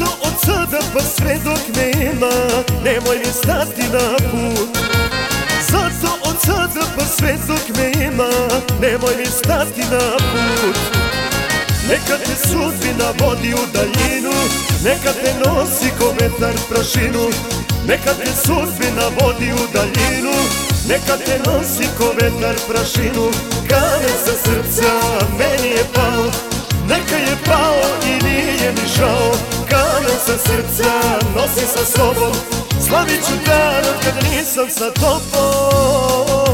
Zato od sada pa sve dok me ima, nemoj mi stati na put. Zato od sada pa sve dok me ima, nemoj mi stati na put. Neka te sudbina vodi u daljinu, neka te nosi ko vetar prašinu. Neka te sudbina vodi u daljinu, neka te nosi ko vetar prašinu. Kamen sa srca meni je pao, neka je pao i nije mi žao. Kamen sa srca nosi sa sobom, slavit ću dan kad nisam sa tobom.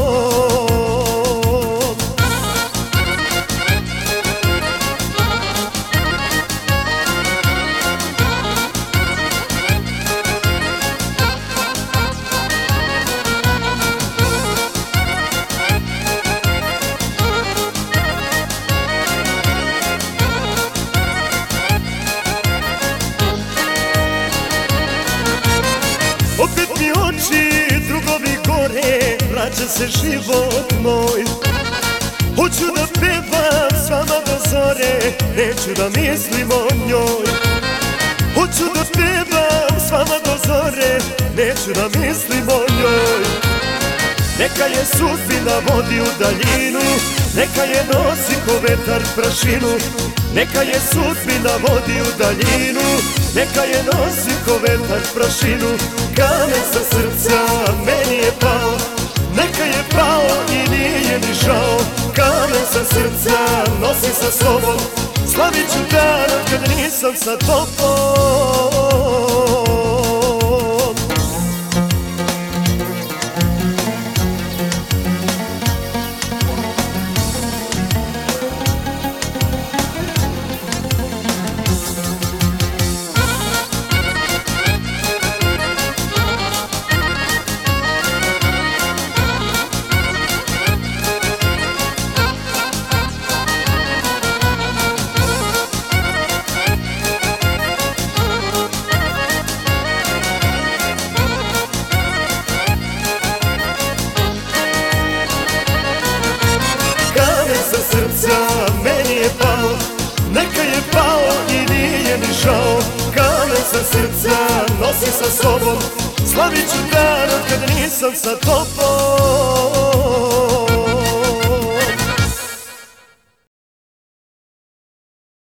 Opet mi oči, drugovi gore, vraća se život moj. Hoću da pevam s vama do zore, neću da mislim o njoj. Hoću da pevam s vama do zore, neću da mislim o njoj. Neka je sudbina vodi u daljinu, neka je nosi ko vetar prašinu. Neka je sudbina vodi u daljinu, neka je nosi ko vetar prašinu. Kamen sa srca meni je pao, neka je pao i nije mi žao. Kamen sa srca nosi sa sobom, slavit ću dan kad nisam sa tobom. Srca meni je pao, neka je pao i nije mi žao. Kamen sa srca nosi sa sobom, slavit ću dan kad nisam sa tobom.